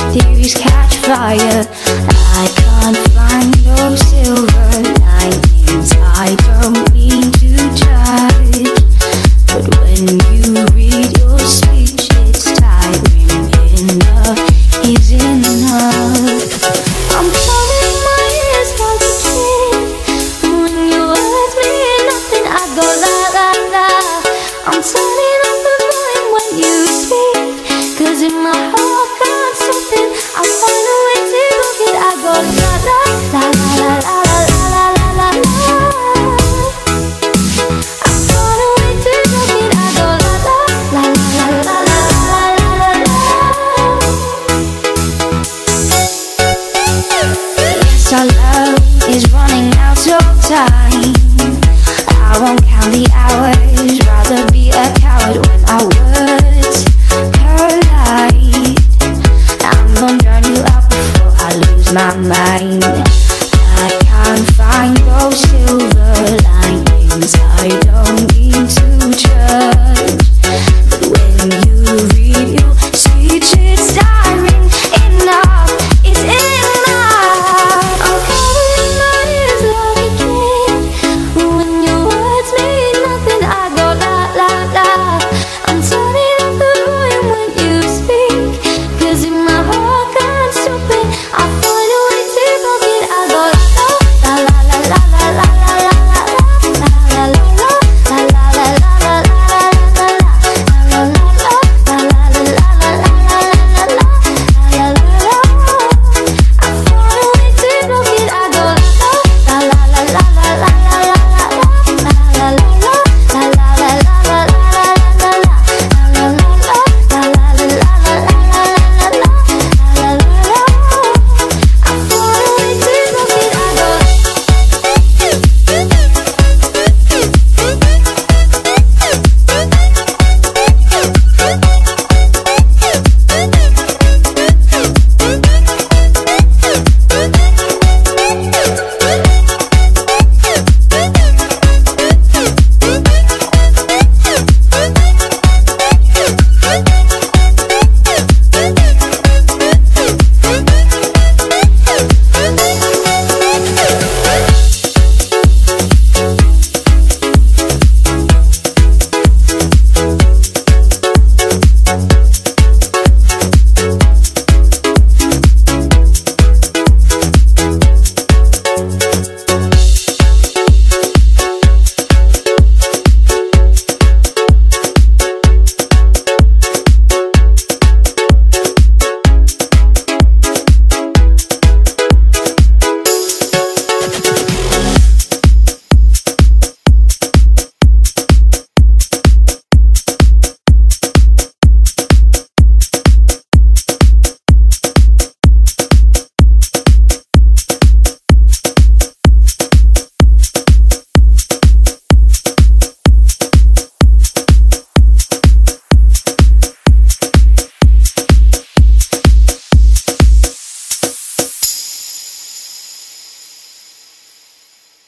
theories catch fire. I can't find no silver linings. I don't mean to judge, but when you read your speech, it's tiring. Enough is enough. I'm closing my ears like a kid. When your words mean nothing, I go la la la. I'm turning up the volume when you speak, 'cause in my heart finds something. I find a way to look it. I go la la la la la la la la la la. I find a way to look it. I go la la la la la la la la la. Yes, our love is running out of time. I won't count the hours, rather be a coward when our words collide. I'm gonna drown you out before I lose my mind.